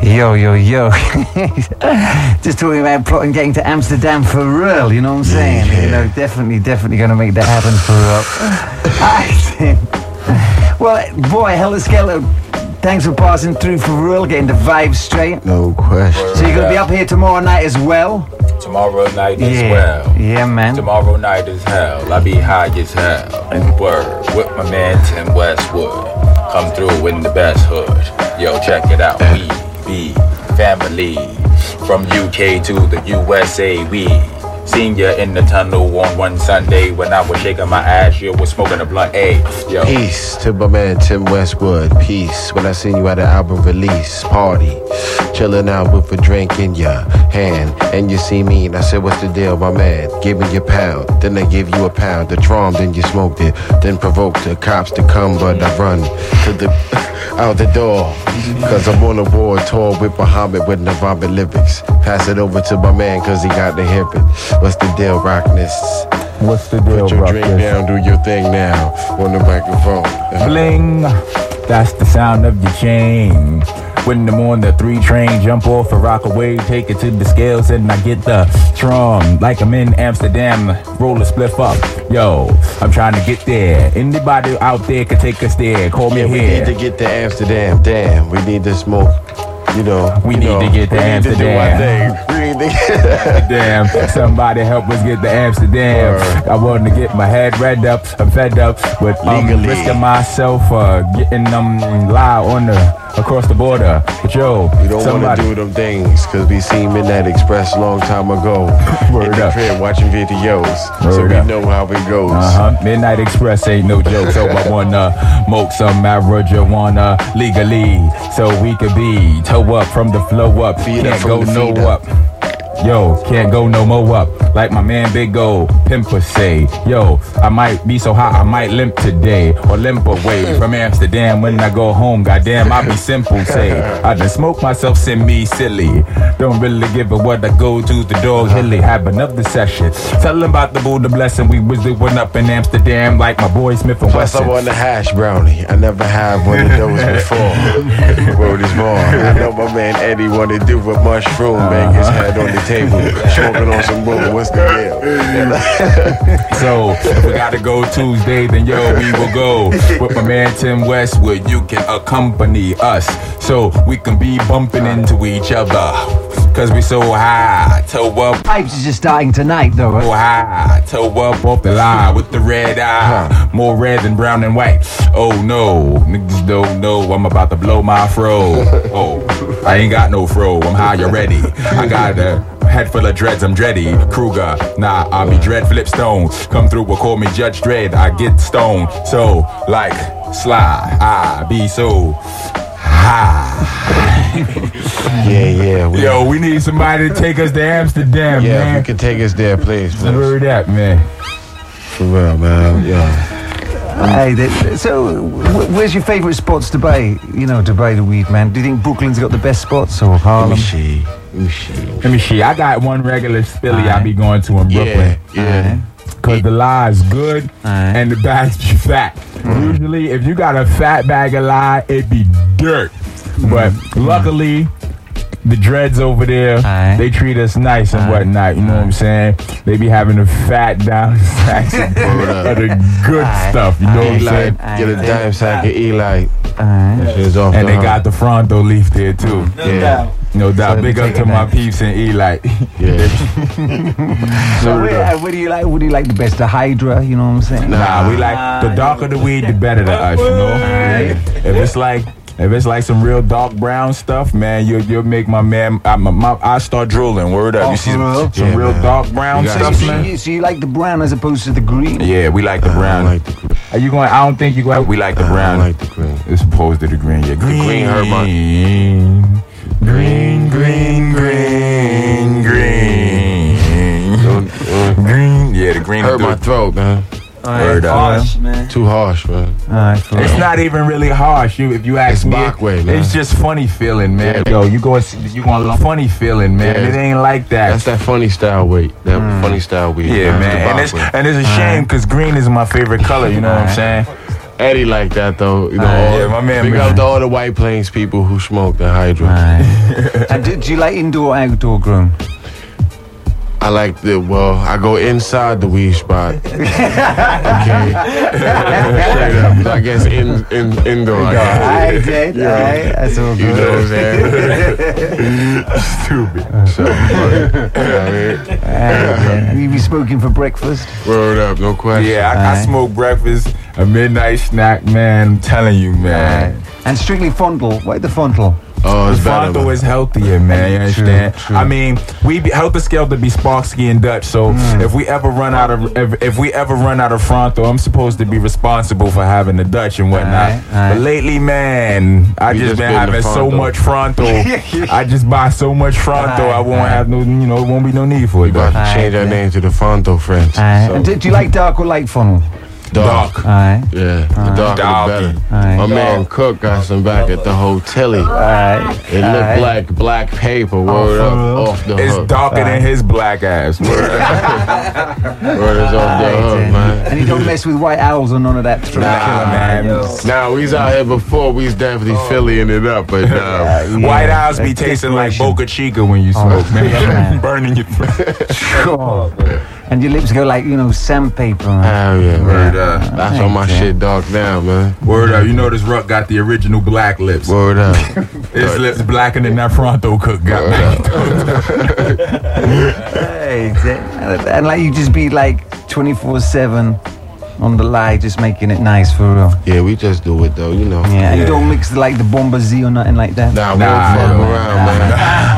Yo. Just talking about plotting getting to Amsterdam for real, you know what I'm saying? Yeah. You know, definitely going to make that happen for real. Well, boy, Helter Skelter, thanks for passing through for real, getting the vibes straight. No question. So you're going to be up here tomorrow night as well? Tomorrow night as well. Yeah, man. Tomorrow night is hell. I be high as hell. And word with my man Tim Westwood. Come through in the best hood. Yo, check it out. We be family. From UK to the USA. We seen ya in the tunnel on one Sunday when I was shaking my ass. You was smoking a blunt. Hey, yo. Peace to my man Tim Westwood. Peace when I seen you at an album release party. Chilling out with a drink in your hand. And you see me and I said, what's the deal, my man? Give me your pound. Then they give you a pound. The Trom, then you smoked it. Then provoked the cops to come, but I run to the out the door. Cause I'm on a war tour with Muhammad with Nirvana lyrics. Pass it over to my man cause he got the hip it. What's the deal, Rockness? What's the deal, Put your drink Rockness? down, do your thing now. On the microphone. Bling, that's the sound of your chain. When I'm on the 3 train, jump off a Rockaway, take it to the scales, and I get the Tron. Like I'm in Amsterdam, roll a spliff up. Yo, I'm trying to get there. Anybody out there can take us there. Call me Yeah, we here. need to get to Amsterdam. Damn, we need to smoke. You know, We need to get to Amsterdam. We need to do our thing. Damn, somebody help us get to Amsterdam. Word. I want to get my head read up. I'm fed up with Legally. risking myself getting lie on across the border. But yo, We don't want somebody to do them things because we seen Midnight Express a long time ago. Word in the up. crib watching videos. so Word we up. know how it goes. Midnight Express ain't no joke. So I wanna smoke some marijuana legally, so we could be toe up from the flow up. Feet up Can't from go the no feet up. Yo, can't go no more up. Like my man Big Gold Pimper say. Yo, I might be so hot I might limp today or limp away from Amsterdam when I go home. Goddamn, I be simple say. I done smoke myself, send me silly. Don't really give a what I go to. The dog hilly have another session. Tell them about the Buddha blessing we was doing up in Amsterdam like my boy Smith and Plus, I Wesson. want a hash brownie. I never had one of those before. Word is born. I know my man Eddie wanna do a mushroom, bang his head on the table, smoking on some boom. What's the deal? So if we gotta go Tuesday, then yo, we will go with my man Tim Westwood. You can accompany us so we can be bumping into each other. Cause we so high, toe up, Vibes is just starting tonight, though. so high, toe up off the line with the red eye. More red than brown and white. Oh no, niggas don't know I'm about to blow my fro. Oh, I ain't got no fro, I'm high already. I got a head full of dreads, I'm dready. Kruger, nah, I be Dread Flipstone. Come through or call me Judge Dredd, I get stoned. So, like, Sly, I be so high. Yeah. Yo, we need somebody to take us to Amsterdam, Yeah, if man. you can take us there, please. Heard that, man. For real, man. Yeah. Hey, so where's your favourite spots to buy? You know, to buy the weed, man. Do you think Brooklyn's got the best spots or Let Harlem? me see. Let me see. I got one regular Philly I be going to in Brooklyn. Yeah. Cause the lie is good Alright. and the bags be fat. Usually, if you got a fat bag of lie, it be dirt. But luckily, the dreads over there, Alright. they treat us nice and whatnot. You know what I'm saying? They be having the fat down sacks of the good stuff. You know what I'm Eli, saying? get a dime sack of Eli. Alright. Shit's off And the they hump. got the Fronto leaf there too. Yeah. No doubt. So Big up take to it my back. peeps and Eli. Yeah. So what do you like? What do you like the best? The Hydra? You know what I'm saying? Nah, we like the darker the weed, the better to us, you know. If it's like some real dark brown stuff, man, you'll make my man. I start drooling. Word up. Oh, You see for real? some Yeah, real man. dark brown You got stuff, some man. So you like the brown as opposed to the green? Yeah, we like the I brown. like the green. Are you going? I don't think you going. We like the I brown. like the green. It's opposed to the green. Yeah, green hurt my- Green, green, green, green. Green. Yeah, the green. Hurt my throat, man. Word up. Harsh, man. Too harsh, man. Alright, for It's real. not even really harsh. If you ask It's me, Backway, man. it's just funny feeling, man. Yeah. Yo, you going funny feeling, man. Yeah. It ain't like that. That's that funny style weight. That funny style weed. Yeah, That's man. the Backway. And it's a shame because green is my favorite color. You know what I'm saying? Eddie like that though. You know, yeah, my man. Big up to all the White Plains people who smoke the hydro. And do you like indoor or outdoor grown? I like I go inside the weed spot. Okay. Straight up. I guess indoor. I did. That's all good. You know what I'm saying? Stupid. So, You be smoking for breakfast? word up, no question. Yeah, I smoke breakfast, a midnight snack, man. I'm telling you, man. And strictly fondle. Why the fondle? Oh, it's better. Fonto is healthier, man. You understand? True. I mean, we helter scale to be Sparksky and Dutch. So if we ever run out of Fonto, I'm supposed to be responsible for having the Dutch and whatnot. Aye. But lately, man, I We just just been been having the so Fonto. much Fonto. I just buy so much Fonto. I won't have no, it won't be no need for We it. about to Aye, change our yeah. name to the Fonto Friends. And do you like dark or light funnel? Dark. Aye. Yeah, the darker Darky. the better. Aye. My man Cook got some back at the hotel. Aye. It looked like black paper, word up, off the It's hook. darker than his black ass. Word is off the hook, man. And you don't mess with white owls or none of that. Nah, man. Now, we was out here before, we was definitely filling it up, but White owls be tasting like Boca Chica when you smoke, man. Burning your Sure. And your lips go like, sandpaper. Man. hell yeah, Word man. up. That's why my shit dark now, man. Word up. You know this Ruck got the original black lips. Word up. His lips blacker than that Fronto Cook got, man. Hey, and like you just be like 24/7 on the lie, just making it nice for real. Yeah, we just do it though, you know. Yeah, and you don't mix like the Bomba Z or nothing like that. Nah, we don't fuck around, man.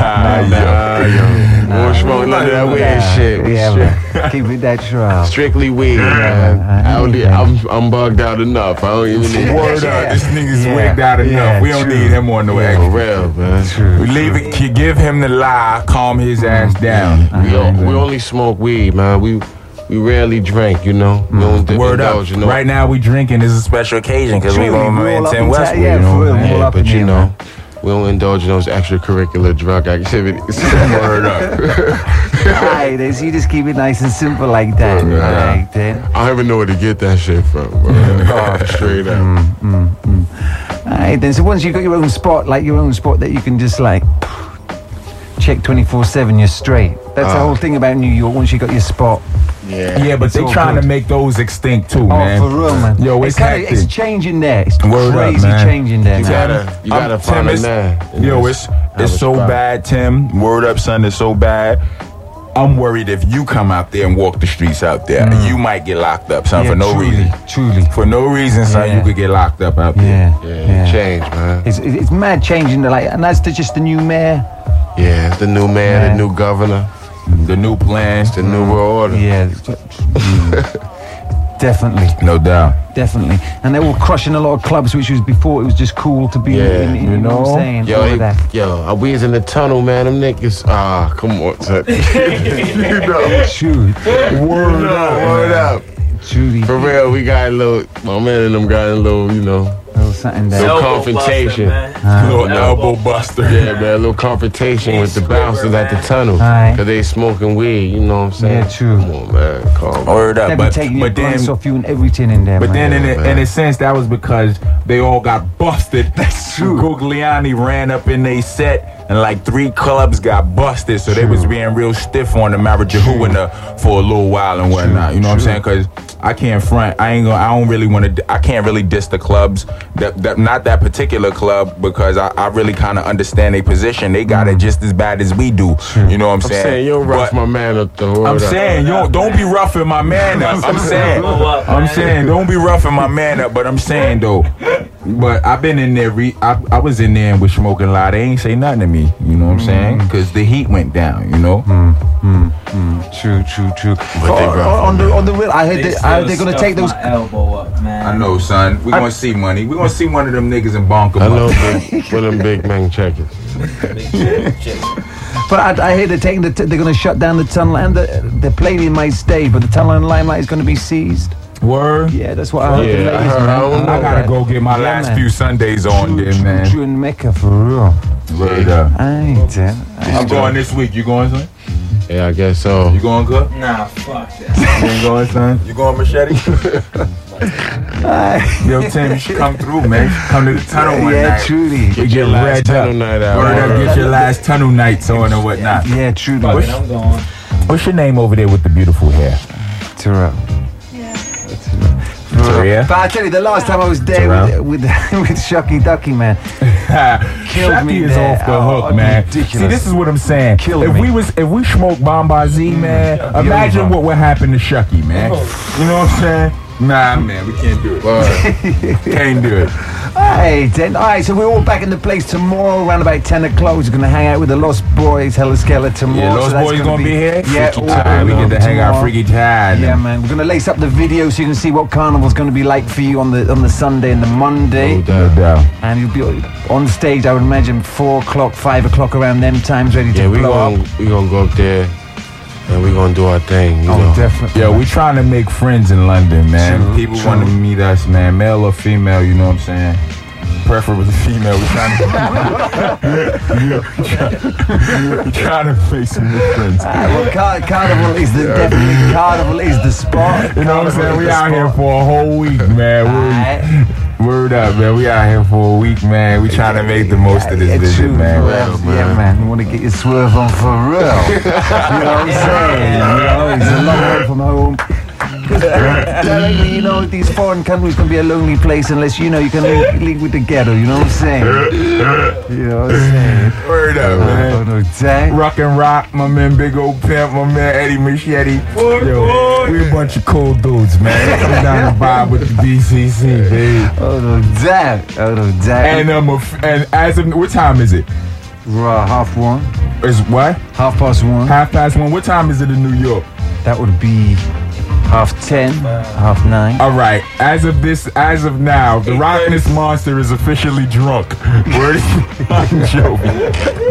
We don't smoke none of that weird shit. We Yeah, straight- man. Keep it natural. Strictly weed, man. I'm bugged out enough. I don't even need Word up. This nigga's Yeah. wigged out enough. Yeah, We don't true. need him on no For extra. real, man. We leave it, give him the lie, calm his ass down. We only smoke weed, man. We rarely drink, you know. We don't Word up. indulge, you know. Right now we drinking is a special occasion because we Truly, going we're all to up Ten in Westwood. yeah, you know for what real. I'm saying? All up but in you here, know, man. we don't indulge in those extracurricular drug activities. Word up. Alright, then, so you just keep it nice and simple like that. Right, then. I don't even know where to get that shit from, bro. Straight up. Alright, then. So once you got your own spot that you can just like check 24/7, you're straight. That's the whole thing about New York. Once you got your spot. Yeah, but they all trying good. to make those extinct too, Oh, man. for real, man. Yo, it's it's hectic. changing there. It's Word up, crazy man. changing there, You man. gotta find a man. Yo, it's so spot. bad, Tim. Word up, son. It's so bad. I'm worried if you come out there and walk the streets out there, you might get locked up, son, Yeah, for no truly, reason. Truly. For no reason, son, Yeah. you could get locked up out there. Yeah. Change, man. It's mad changing, and that's just the new mayor. Yeah, the new man, Yeah. the new governor, The new plan, the new world order. Yeah. Definitely. no doubt. Definitely. And they were crushing a lot of clubs, which was before it was just cool to be Yeah, in, you know what I'm saying? Yo, All of that. we was in the tunnel, man. Them niggas, come on, son. You know. Shoot. Word up. Truly. For real, we got a little, my man and them got a little, Little something there. little confrontation. Little elbow buster. Yeah, man, a little confrontation with the bouncers at the tunnel. Aye. Cause they smoking weed, you know what I'm saying? Yeah, true. Come on, man, calm. Word up, They be taking your but then blunts off you and everything in there, But man. then, man. in a sense, that was because they all got busted. That's true. Gugliani ran up in they set, and like 3 clubs got busted, so they was being real stiff on the marijuana for a little while and whatnot. You know what I'm saying? Because I can't front. I don't really want to. I can't really diss the clubs. That not that particular club because I really kind of understand their position. They got it just as bad as we do. You know what I'm I'm saying? saying, you don't rough But- my man up the word I'm up. saying, don't be roughing my man up. I'm saying, don't be roughing my man up. But I'm saying though, but I've been in there. I was in there and was smoking a lot. They ain't say nothing to me. You know what I'm saying? Because the heat went down. You know. True. But they rough On the real, I heard they're gonna take those. elbow up, man. I know, son. We gonna see money. We gonna see one of them niggas in Bonker. I know, but them big man checkers. But I hear they're taking they're gonna shut down the tunnel and the Palladium might stay, but the tunnel and Limelight is gonna be seized. Word. Yeah, that's what I heard. Yeah, the latest, I heard. man. I don't know. I gotta go get my Yeah, last man. few Sundays on there, man. True in Mecca for real. Word up. I'm I'm going this week. You going, son? Yeah, I guess so. You going, Cook? Nah, fuck that. You ain't going, son? You going, Machete? Yo, Tim, you should come through, man. Come to the tunnel one Yeah, night. truly. You get red tunnel night out. Get your last tunnel nights on and whatnot. Yeah, truly. I'm gone. What's your name over there with the beautiful hair? Terrell. Terrell? But I tell you, the last time I was there with Shucky Ducky, man, killed Shucky me is there. off the hook, man. Ridiculous. See, this is what I'm saying. Killed if me. we smoked Bomba Z, man, imagine what would happen to Shucky, man. You know what I'm saying? Nah, man, we can't do it. Can't do it. Hey, then, all right, so we're all back in the place tomorrow around about 10 o'clock. We're going to hang out with the Lost Boys, Hella Skella tomorrow. Yeah, Lost so that's Boys gonna be here? Yeah, Freaky all time. We get to hang out tomorrow. freaky time. Yeah, man. We're going to lace up the video so you can see what Carnival's going to be like for you on the Sunday and the Monday. No doubt. And you'll be on stage, I would imagine, 4 o'clock, 5 o'clock around them times, ready to blow up. we gonna go up there and we gonna do our thing. You know. Definitely. Yo, we trying to make friends in London, man. True, People true. want to meet us, man. Male or female, you know what I'm saying? Preferably female. We trying to make some new friends. Well, Carnival is definitely Carnival is the spot. You know what I'm saying? Carnival We is the out here spot. for a whole week, man. Word up, man. We out here for a week, man. We trying to make the most of this Yeah, visit, true, man. Yeah, man. You want to get your swerve on for real. You know what I'm saying? You know, it's a long way from home. You know, these foreign countries can be a lonely place unless you know you can link with the ghetto. You know what I'm saying? You know what I'm saying? Word up, man. Oh no, dang. Rock and Rock, my man Big Old Pimp, my man Eddie Machete. Yo, we a bunch of cool dudes, man. Come down to vibe with the BCC, baby. Oh no, dang. Oh no, dang. And as of what time is it? 1:30. Is what? 1:30. 1:30. What time is it in New York? That would be 10:30, 9:30. All right. As of now, the Rockness Monster is officially drunk. Word I'm joking.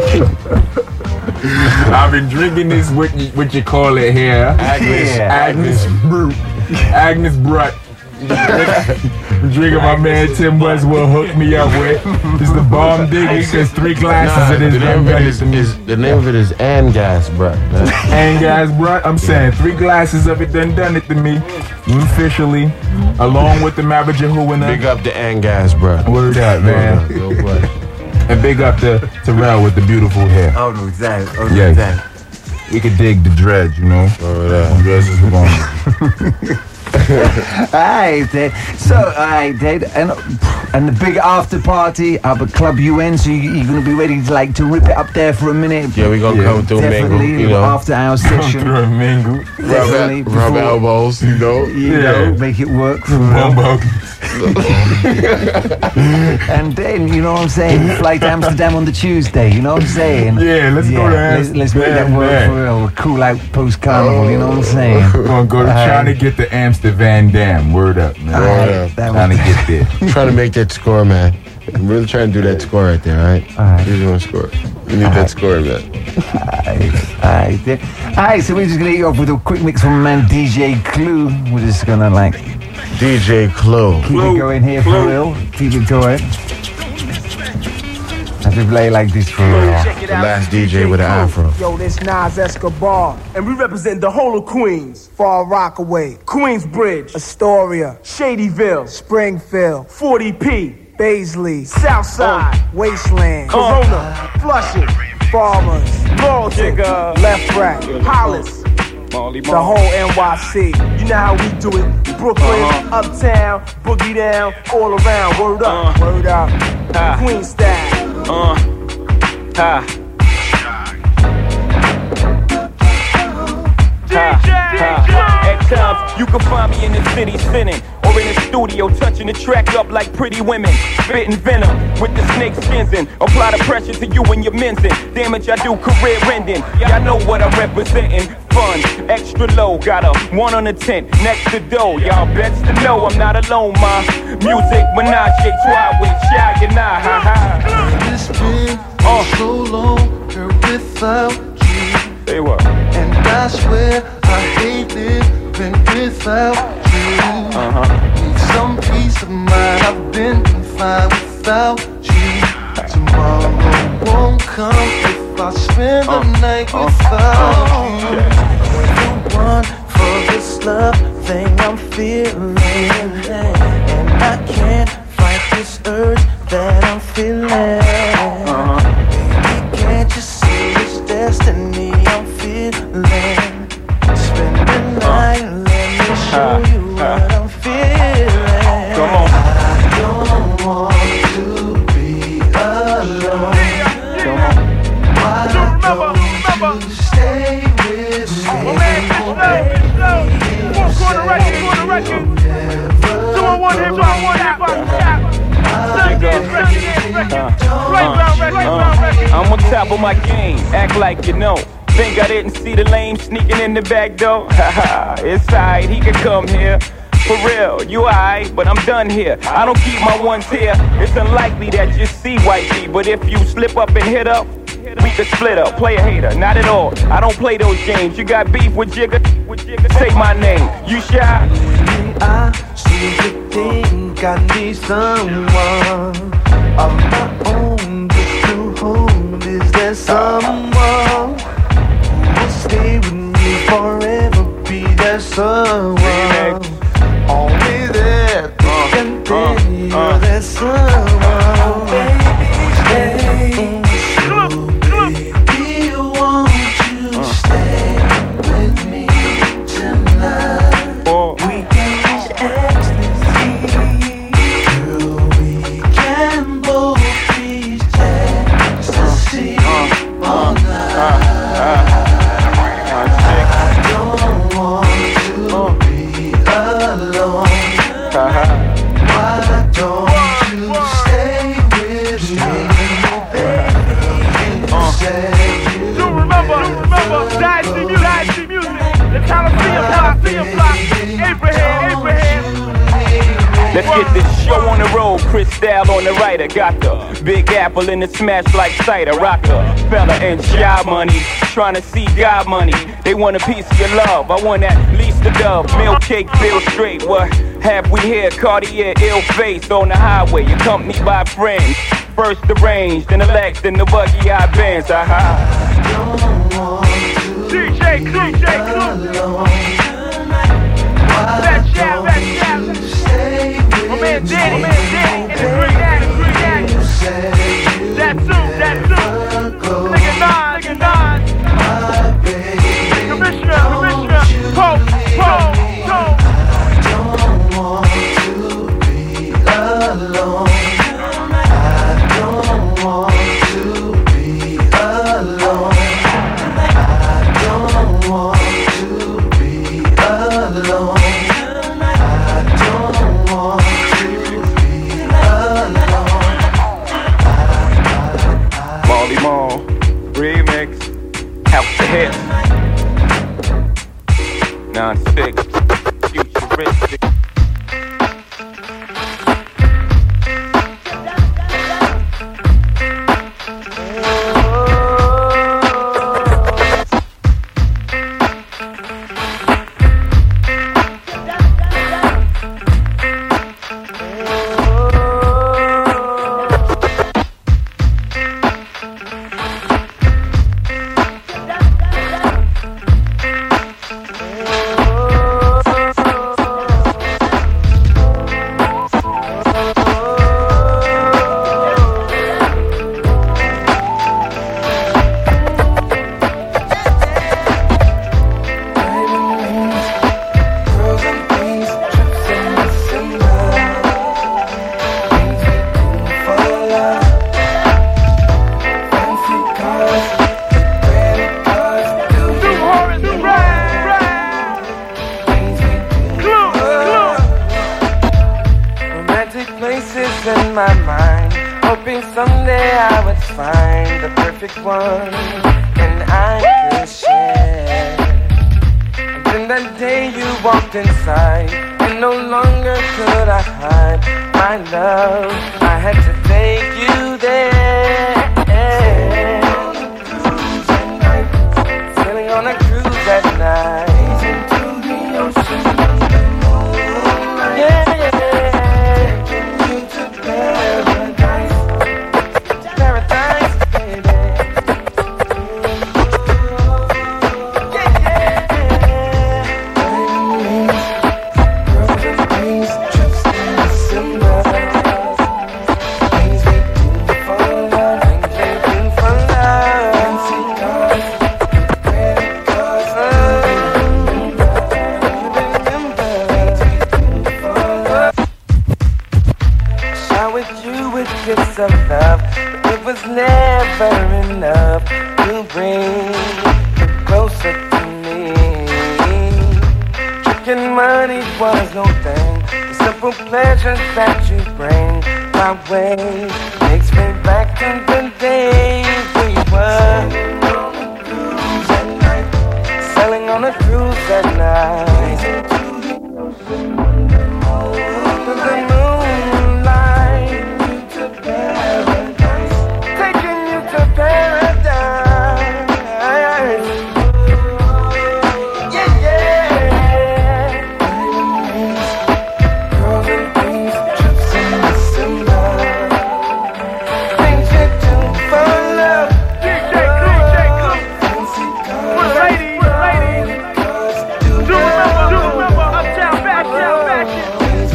I've been drinking this what you call it here. Agnes Brut. Drinking my man Tim Westwood hooked me up with. It's the bomb digger. There's 3 glasses of this. The name of it is Angas, bro. Angas, bro. I'm saying 3 glasses of it done it to me. Officially. Along with the Marajahu and Big up the Angas, bro. Word up, man. And big up to Terrell with the beautiful hair. Oh no, dang. Oh Yeah. no, dang. We could dig the dreads, you know. Dreads is the bomb. Alright, then. So, alright, then. And the big after party up at Club UN. So you're gonna be ready to rip it up there for a minute. Yeah, we gonna come through mingle, Definitely, you know. after our session. Through a mingle. Definitely, Rub before- elbows, you know. You know, make it work for real. Humbug. And then, you know what I'm saying, fly to Amsterdam on the Tuesday, you know what I'm saying? Yeah, let's go to let's make that work Amsterdam. for real. Cool out post-carnival, you know what I'm saying? We're gonna go trying to get to Amsterdam. Damn, word up, man. That Trying to was- get there. Trying to make that score, man. I'm really trying to do that score right there, alright? Alright. Really want to score. We need that score, man. Alright, then. Alright, so we're just gonna eat off with a quick mix from man DJ Clue. We're just gonna DJ Clue. keep it going here for real. Keep it going. Have to play like this for real. The last DJ with an afro. Yo, this Nas Escobar, and we represent the whole of Queens. Far Rockaway, Queensbridge, Astoria, Shadyville, Springfield, 40P, Baisley, Southside, Wasteland, Corona, Flushing, Farmers, Laurelton, Left Rack, Hollis, the whole NYC. You know how we do it. Brooklyn, Uptown, Boogie Down, all around. Word up, word up. Queen style. At times, you can find me in the city spinning, or in the studio touching the track up like pretty women, spitting venom with the snake skins in. Apply the pressure to you and your men's in. Damage I do, career ending. Y'all know what I'm representing. Fun, extra low, got a 1 on the 10 next to dough. Y'all bets to know I'm not alone, ma. Music, menage, try with Shy and I, ha ha. It's been so long, girl, without you. Say what? And I swear I hate living without you. Need some peace of mind, I've been fine without you. Tomorrow won't come if I spend the night without you. You're the one for this love thing I'm feeling. urge that I'm feeling. Baby, can't you see this destiny I'm feeling? Spend the night and let me show you what I'm feeling. Come on. I don't want to be alone. Come on. Why don't you stay with me? I'm on top of my game, act like you know. Think I didn't see the lame sneaking in the back door? Haha, it's alright, he could come here. For real, you alright, but I'm done here. I don't keep my ones here. It's unlikely that you see wifey, but if you slip up and hit up, we could split up. Play a hater, not at all. I don't play those games. You got beef with Jigga? Say my name. You shy? I seem to think I need someone of my own, but to whom is there someone who will stay with me forever? Be there someone, only there can be. You're there someone, baby, stay. Baby, won't you stay with me tonight? We can reach ecstasy. Girl, we can both reach ecstasy all night. I don't want to be alone. Why don't you stay with me, baby? Do remember, Dynasty Music, the Coliseum Block, Abraham. Let's get this show on the road. Cristal on the right. I got the Big Apple in the smash like cider. Rockefeller and Shy Money, trying to see God money. They want a piece of your love. I want at least a dove. Milk cake, Bill Straight. What have we here? Cartier, ill face on the highway, accompanied by friends. First the range, then the Lex, then the buggy I Benz. DJ Clue. Let's jam. My man Danny, and the Green Daddy. That's two. Nigga nine. Commissioner, Pope. I don't want to be alone. I don't want to be alone. I don't want to be alone. I don't want to be alone. Molly Mall, remix, house the hits. 9-6, futuristic. Inside, and no longer could I hide my love. I had to take you there. Sailing on a cruise at night. Into the ocean under moonlight. Yeah. Taking you to paradise, baby. bring you closer to me. Tricking money was no thing. The simple pleasures that you bring my way takes me back to the days we were sailing on a cruise at night to the moonlight, to paradise, taking you to paradise. Yeah, yeah. Girls and things, trips in December, things you do for love. DJ Clue. Fancy cars, ladies. Do remember, uptown, backtown, fashion.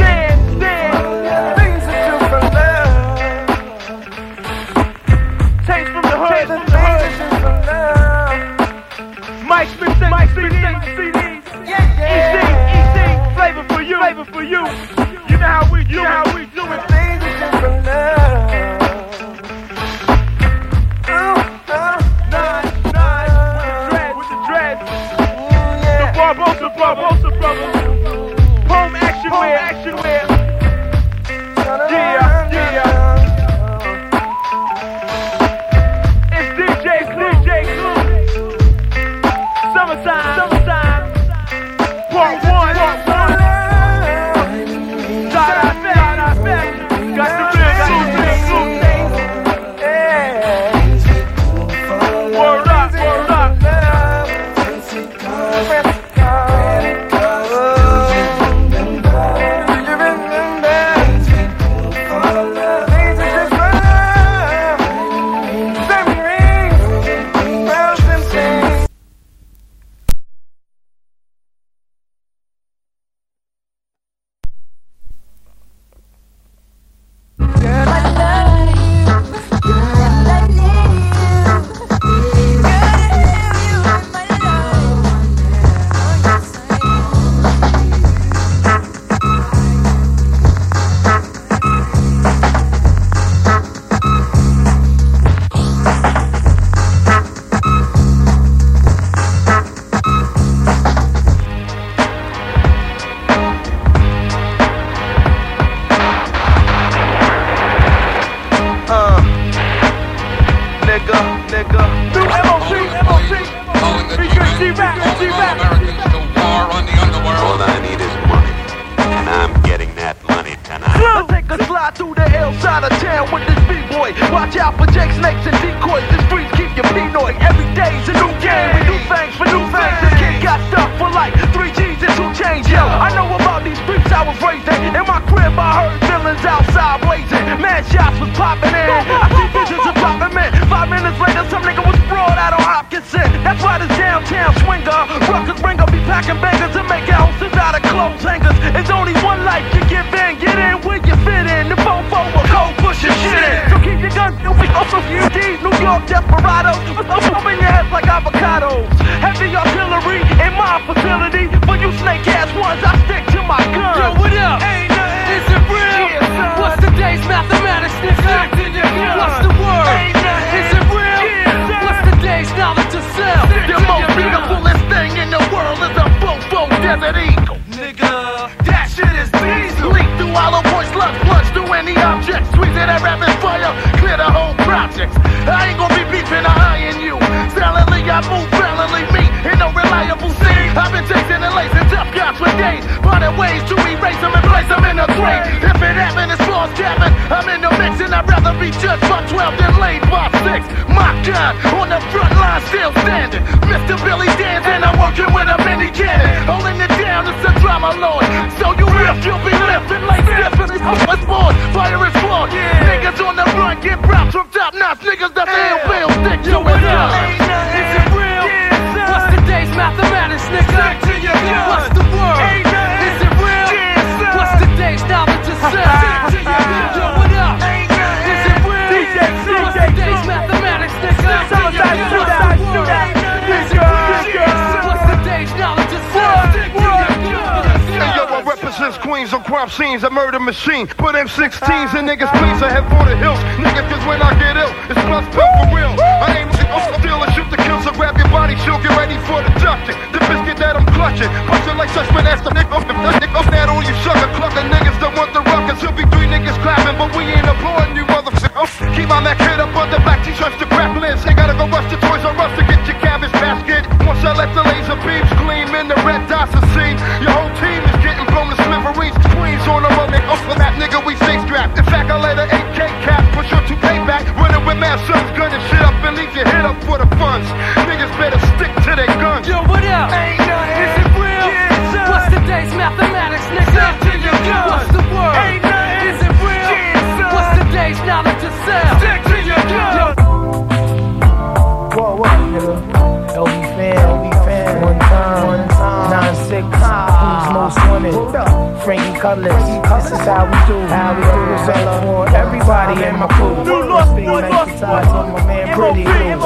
Things you do for love. Taste from the hood, things you do for love. Mike Smith, CDs. Yeah. EC, flavor for you. You know how we do it. Things you do for love. Nice, with the dreads. The Barbosa brothers. Home action wear. Yeah. It's DJ Clue. Summertime. Part 1. Start our fest. Got the real things. Word up. Nigga. New MOC. Featuring G-Rap. All I need is money, and I'm getting that money tonight. Let's take a slide through the L side of town with this B-boy. Watch out for Jake Snakes and decoys. The streets keep you Pinoy. Every day's a new game. We do things for new things. This kid got stuck for like 3 G's and 2 chains. Yo, I know about these streets I was raised in. In my crib I heard villains outside blazing. Man shots was popping in. I see visions of popping men. 5 minutes later some nigga was sprawled out on Hopkinson. That's why this downtown swinger Ruckus Ringer be packing bangers and making houses out of clothes hangers. It's only one life you give in. Get in where you fit in. The fofo will cold push your shit in. So keep your guns open. Also UDs, New York desperados. Open your heads like avocados. Heavy artillery in my facility. For you snake ass ones, I stick to my guns. Yo, what up? Ain't nothing. Is it real? Yeah, what's today's mathematics, nigga? What's the word? Ain't nothing. Is it real? Yeah, what's today's knowledge to sell? The most beautifulest thing in the world is a fofo Desert Eagle. Nigga, that shit is diesel. Leap through hollow points, plunge through any object. Squeeze it at rapid fire, clear the whole project. I ain't gonna be beefing or eyeing you. Silently, I move valiantly, me in no reliable scene. I've been chasing and lacing tough guys for days. Finding ways to erase them and place them in a grave. If it happened, it's false capping. I'm in the mix and I'd rather be judged by 12 than laid by 6. My God, on the front line, still standing. Mr. Billy dancing, I'm working with a mini cannon. Holding it down, it's a drama lord. So you lift, you'll be lifting like stiff and it's board. Fire is flawed. Niggas on the run, get props from top notch. Niggas that bill stick to it up. Is it real? What's today's mathematics, nigga? What's the word? Is it real? What's today's knowledge to sell? Yo, what up? Is it real? What's today's mathematics, nigga? What's today's knowledge to sell? Hey yo, I represent Queens on crime scenes, a murder machine. Put M16s and niggas please, I head for the hills. Niggas, cause when I get ill, it's plus pill for real. I ain't looking up, steal and shoot to kill. shit up and leave your head up for the funds. Niggas better stick to their guns. Yo, what up? Ain't nothing. Is it real? Yeah, son. What's today's mathematics, nigga? Stick to your guns. What's the word? Ain't nothing. Is it real? Yeah, son. What's today's knowledge of sound? Stick to your guns. What, nigga? LB fan, one time, 9-6, who's most wanted? Frankie Cutlass, this is how we do. This all for everybody in my crew. Big nice guitars on my man Pretty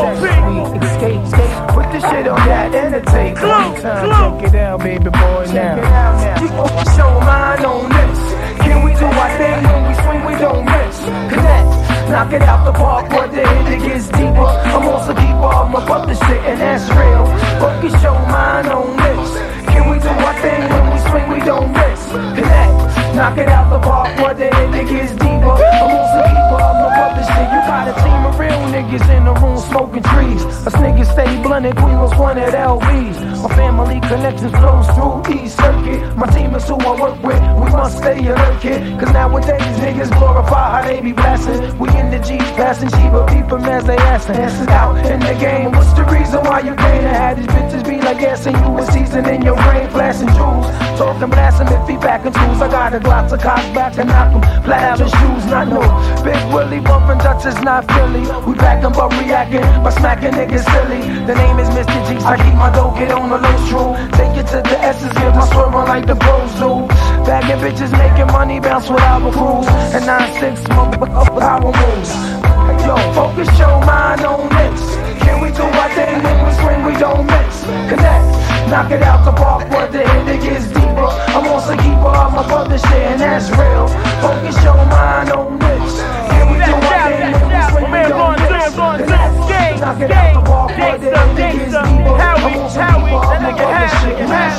Blue. We escape, put the shit on that entertainment. One time, check it out, baby boy, now. You show mine on this. Can we do our thing when we swing, we don't miss? Connect. Knock it out the park, but the hit it gets deeper. I'm also keeper of my brother shit, and that's real. Focus your mind on this. Can we do our thing when we swing, we don't miss? Connect. Knock it out the park, but the hit it gets deeper. I'm also keeper of my brother shit. You got a team of real niggas in the room smoking trees. Us niggas stay blunted, Queen was one at LB's. My family connections flows through East Circuit. My team is who I work with. We must stay alert, kid. Cause nowadays niggas glorify how they be blasting. We in the Jeep passing cheap, but people as they asking. Out in the game, what's the reason why you can't have these bitches be like asking you a season in your brain, flashing jewels. Talking blasting if he packing tools. I got a Glock to cock back and knock him. Flat out his shoes, not no. Big Willie bumping Dutch is not Philly. We packing but reacting by smacking niggas silly. The name is Mr. G. I keep my dough, get on the low true. Take it to the S's, get my swerve on like the pros do. Bagging bitches, making money, bounce with our crews. And 9-6, power moves. Yo, focus your mind on this. Can we do our thing when we swing, we don't miss? Connect, knock it out the park, but the hit it gets deeper. I'm also keeper of my brother shit, and that's real. Focus your mind on this. Can we do our thing when we swing, we don't miss? Connect, knock it out the park, but the hit it gets deeper. I'm also keeper of my brother shit, and that's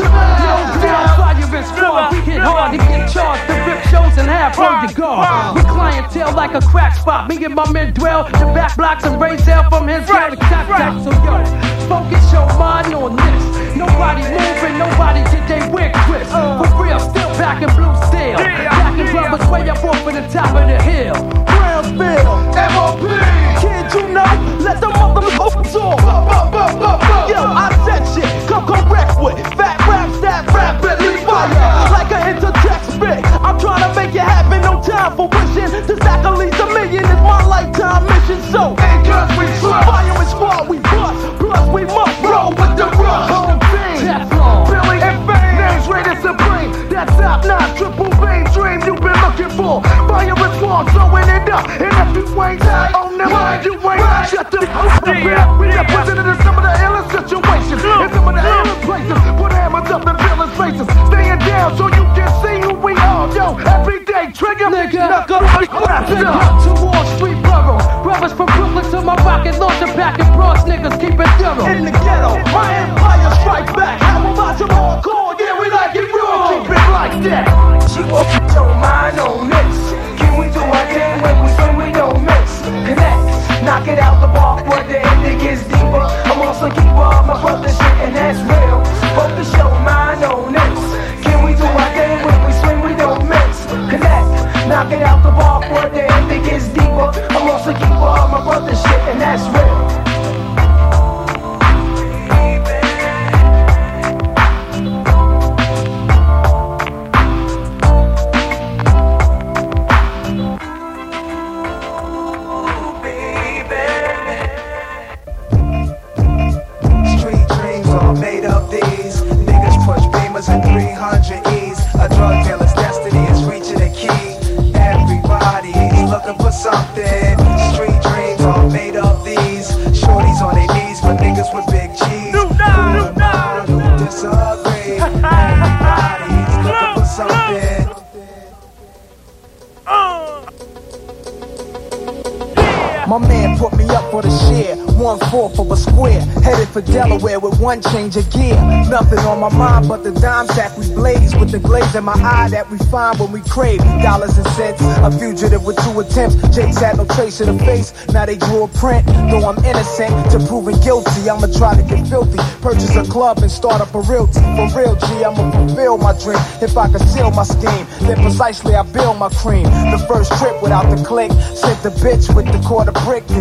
real. We hit hard to get charged, to rip shows and have on your guard. We clientele like a crack spot. Me and my men dwell the back blocks and raise hell from his jail to tap. So yo, focus your mind on this. Nobody moving, nobody get they wig twist. For real, still back in blue steel. Back in brothers way up off of the top of the hill. Brownsville, MOP. Kid, you know, let the motherfuckers off. Yo, I said shit, come correct with fat raps that rapidly fire. Like an intertext spit, I'm trying to make it happen, no time for wishing. To stack at least $1 million is my lifetime mission. So, in guns we trust, fire and squad we bust. Plus we must roll with the rush. Home team, Teflon, Billy and Fame, names rated supreme. That top notch, triple vein dream you've been looking for. Fire and squad, throwing it up. And if you ain't on the line, you ain't shut the fuck up. We represented some of the illest situations in some of the illest places. Put hammers up in villains' faces. Staying down so you can see who we are. Yo, everyday trigger, nigga, to Wall Street Borough. Brothers from Brooklyn to my rocket launcher pack and Bronx niggas keep it thorough. In the ghetto, my empire strike back. How about some hardcore? Yeah, we like it raw. Keep it like that. She won't put your mind on this. Can we do our thing when we swing, we don't miss? Connect, knock it out the park, but the end it gets deeper. I'm also keeper of my brother shit, and that's real. Focus your mind on this. Can we do our thing when we swing, we don't miss? Connect, knock it out the park, but the end it gets deeper. I'm also keeper of my brother shit, and that's real. And 300 E's. A drug dealer's destiny is reaching a key. Everybody's looking for something. Street dreams are made of these. Shorties on their knees for niggas with big cheese. Who disagree? Everybody's looking for something. My man put me up for the share, 1/4 of a square, headed for Delaware with one change of gear. Nothing on my mind but the dime sack we blaze, with the glaze in my eye that we find when we crave dollars and cents. A fugitive with 2 attempts, Jake's had no trace of the face, now they drew a print. Though I'm innocent to proving guilty, I'ma try to get filthy, purchase a club and start up a realty. For real G, I'ma fulfill my dream. If I conceal my scheme, then precisely I build my cream. The first trip without the click, sent the bitch with the quarter brick. This is it.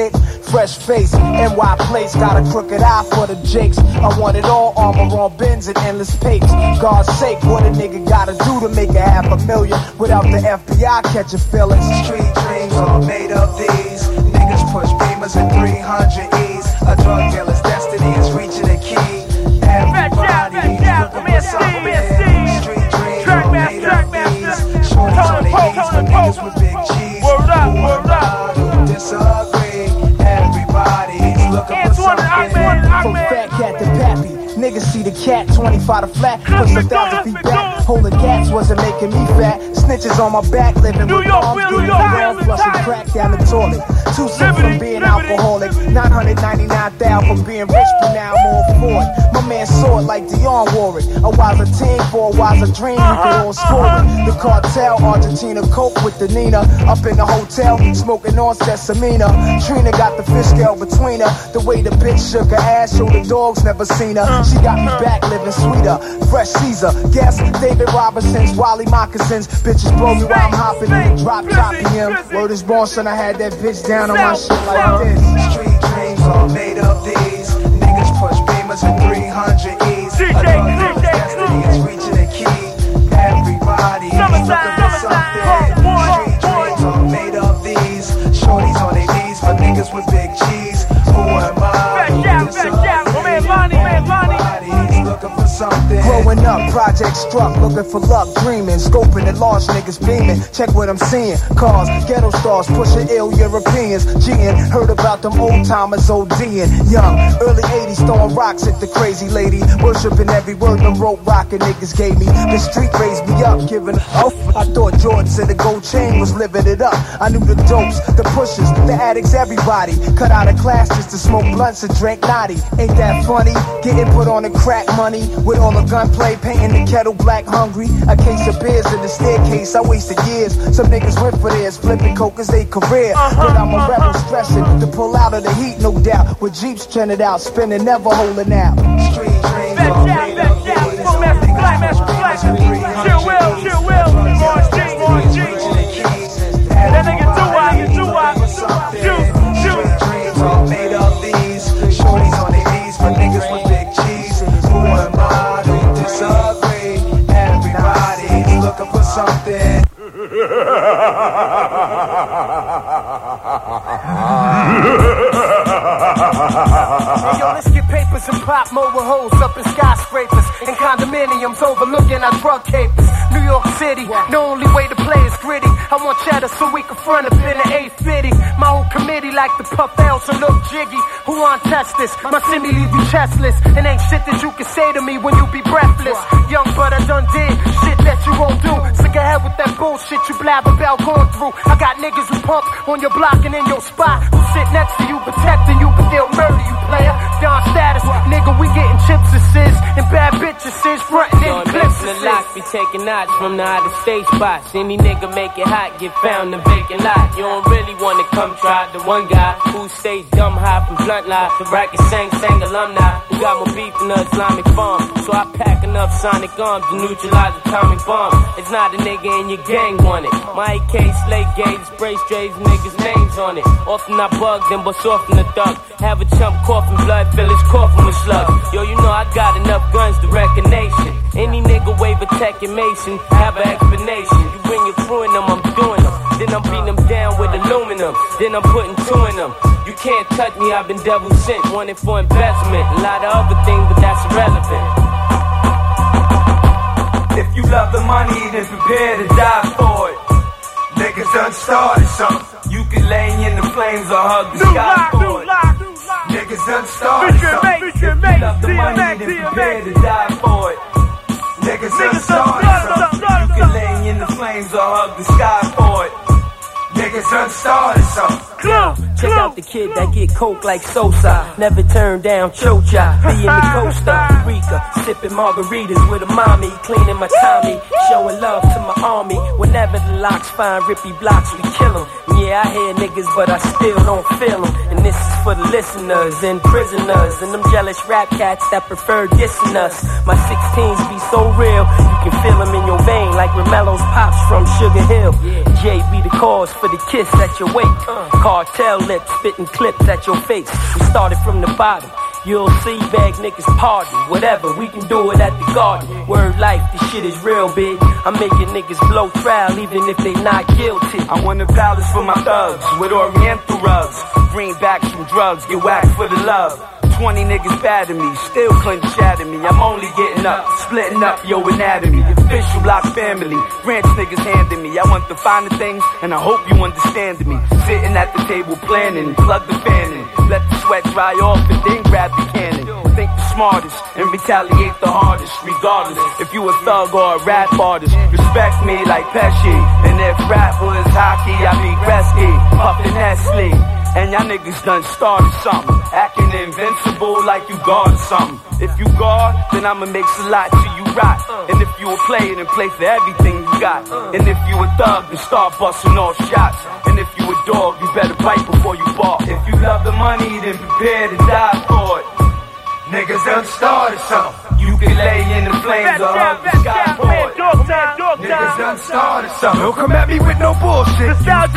click, fresh face, NY place, got a crooked eye for the jakes. I want it all, armor on bins and endless papes. God's sake, what a nigga gotta do to make $500,000 without the FBI catching feelings? Street dreams are made of these. Niggas push beamers at 300 E's. A drug dealer's destiny is reaching a key. Everybody's looking for something. Street dreams are made of these. Shorties on their knees for niggas with big G's. Word up, disagree. Everybody's looking for something. From fat cat to pappy. Niggas see the cat, 25 to flat, push 1,000 feet back. Holding cats wasn't making me fat. Snitches on my back, living with arms, getting around, flushing crack down the toilet. 2 cents from being alcoholic, 999,000 from being rich, but now I'm all for it. My man saw it like Dion wore it. A wiser team for a wiser dream, we could all score it. The cartel, Argentina, coke with the Nina. Up in the hotel, smoking on Sesamina. Trina got the fish scale between her. The way the bitch shook her ass, showed the dogs never seen her. She got me back living sweeter, fresh Caesar. Guess David Robinson's, Wally Moccasins. Bitches blow me while I'm hopping in the drop top him. Word is born, son, I had that bitch down on my shit like this. Street dreams are made of these. Niggas push beamers at 300 E's. A drug dealer's destiny is reaching a key. Everybody is looking for something. Street dreams are made of these. Shorties on their knees for niggas with big G's. Who am I? Growing up, project struck, looking for luck, dreaming, scoping and lost niggas beaming. Check what I'm seeing, cars, ghetto stars, pushing ill Europeans. G'ing, heard about them old timers ODing. Young, early 80s, throwing rocks at the crazy lady. Worshipping every word the rope rockin' niggas gave me. The street raised me up, giving up. I thought Jordan said the gold chain was living it up. I knew the dopes, the pushers, the addicts, everybody. Cut out of class just to smoke blunts and drink naughty. Ain't that funny? Getting put on the crack money. With all the gunplay, painting the kettle black hungry. A case of beers in the staircase, I wasted years. Some niggas went for theirs, flipping coke as they career. But I'm a rebel stressing to pull out of the heat, no doubt. With Jeeps trending out, spinning, never holding out. Street dreams are made of these. Chill will, Roy G. That nigga do Street dreams are made of these. Shorties on their knees for niggas with big G's. Who am I to disagree? Everybody's looking for something. Hey, yo, let's get papers and pop mobile holes up in skyscrapers and condominiums overlooking our drug capers. New York City, the only way to play is gritty. I want cheddar so we can front up in the 850. My whole committee like the puff L's and look jiggy. Who want test this? My semi leave you chestless. And ain't shit that you can say to me when you be breathless. Young but I done did shit that you won't do. Sick ahead with that bullshit you blab about going through. I got niggas who pump on your block and in your spot, who sit next to you protecting you but they'll murder you, player. Down status, nigga, we getting chips and sis and bad bitches sis frontin' in clips and lock be taking knots from the out of state spots. Any nigga make it hot, get found in vacant lot. You don't really wanna come try the one guy who stays dumb high from blunt lie. The racket sang alumni who got more beef than the Islamic bomb. So I pack enough sonic arms to neutralize atomic bomb. It's not a nigga in your gang want it. My AK slate gauge, spray strays, niggas names on it. Often I bug, then bust off in the thug. Have a chump coughing blood, fill his coffin with slugs. Yo, you know I got enough guns to wreck a nation. Any nigga wave a tech and mason, have an explanation. You bring your crew in them, I'm doing them. Then I'm beating them down with aluminum. Then I'm putting two in them. You can't touch me, I've been devil sent. Wanted for investment, a lot of other things, but that's irrelevant. If you love the money, then prepare to die for it. Niggas done started something. You can lay in the flames or hug the sky for it. Niggas done started something. If you love the money, then prepare to die for it. Niggas done started something. You can lay in the flames or hug the sky for it. Niggas done started something. Check out the kid that get coke like Sosa. Never turn down Chocha. Be in the Costa Rica, sipping margaritas with a mommy, cleaning my Tommy, showing love to my army. Whenever the locks find rippy blocks, we kill 'em. Yeah, I hear niggas, but I still don't feel 'em. And this is for the listeners and prisoners and them jealous rap cats that prefer dissing us. My 16s be so real, you can feel them in your vein like Romelo's pops from Sugar Hill. Jay be the cause for the kiss at your wake. Cartel lips spitting clips at your face. We started from the bottom. You'll see, beg niggas pardon. Whatever, we can do it at the garden. Word life, this shit is real big. I'm making niggas blow trial even if they not guilty. I want a palace for my thugs with oriental rugs. Greenbacks from drugs, get whacked for the love. 20 niggas bad at me, still couldn't shatter me. I'm only getting up, splitting up your anatomy. Official block family, branch niggas handing me. I want the finer things, and I hope you understand me. Sitting at the table planning, plug the fan in. Let the sweat dry off and then grab the cannon. Think the smartest and retaliate the hardest. Regardless if you a thug or a rap artist, respect me like Pesci. And if rap was hockey, I be Gretzky, puffin' Nestle. And y'all niggas done started something, acting invincible like you guard or something. If you guard, then I'ma make a lot till you rot. And if you a player, then play for everything you got. And if you a thug, then start busting off shots. And if you a dog, you better bite before you bark. If you love the money, then prepare to die for it. Niggas done started something. You can lay in the flames or hug the sky for it. Niggas done started something. Don't come at me with no bullshit.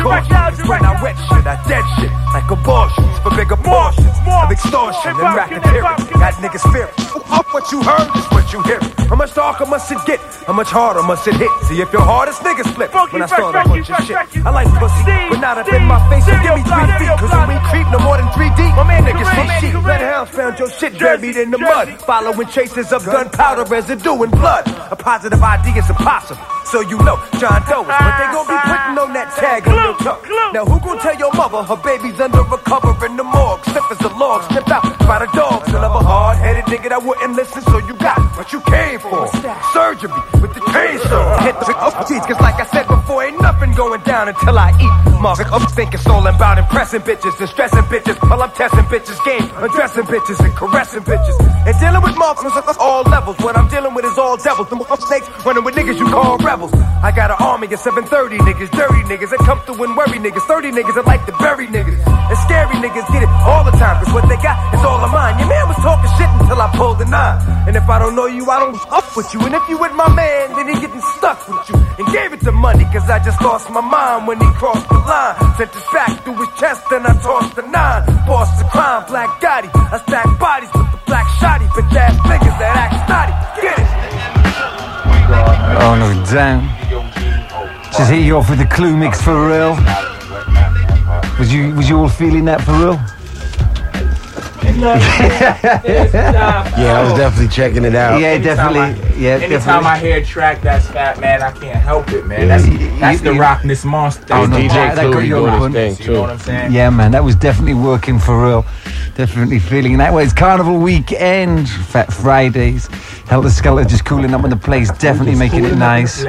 When I wet shit, I dead shit. Like abortions for bigger portions of extortion and racketeering. Got niggas fearing. What you heard is what you hear. How much darker must it get? How much harder must it hit? See if your hardest niggas flip when I start a bunch of shit. I like pussy, but not up in my face. So give me 3 feet, cause when we creep no more than 3 deep. My man niggas from sheep. Red hounds found your shit buried in the mud. Following traces of gunpowder residue and blood. A positive idea is impossible. So you know, John Doe is what they gon' be putting on that tag on your tongue. Now who gon' tell your mother her baby's under a cover in the morgue? Stiff as a log, snipped out by the dogs. Son of a hard-headed nigga that wouldn't listen, so you got what you came for. Surgery with the chainsaw. Hit the teeth, cause like I said before, ain't nothing going down until I eat. Mother, I'm thinking all about impressing bitches and stressing bitches while I'm testing bitches' game, addressing bitches and caressing bitches. And dealing with marksmen at all levels. What I'm dealing with is all devils. Them snakes running with niggas you call rebels. I got an army of 730 niggas, dirty niggas that come through and worry niggas. 30 niggas that like to bury niggas. And scary niggas get it all the time, cause what they got is all of mine. Your man was talking shit until I pulled the 9. And if I don't know you, I don't up with you. And if you with my man, then he getting stuck with you. And gave it to money, cause I just lost my mind when he crossed the line. Sent his back through his chest, then I tossed the 9. Boss the crime, Black Gotti. I stack bodies with the black shotty. Bitch ass niggas that act snotty. Get it! Oh no, damn. Just hit you off with the Clue mix for real. Was you all feeling that for real? Yeah, I was definitely checking it out. Yeah, definitely. Anytime I hear a track that's fat, man, I can't help it, man. That's the Rockness Monster. Oh, DJ Clue doing his thing too. You know what I'm saying? Yeah, man, that was definitely working for real. Definitely feeling that way. It's Carnival weekend, Fat Fridays. Helter Skelter just cooling up in the place, definitely making it nice.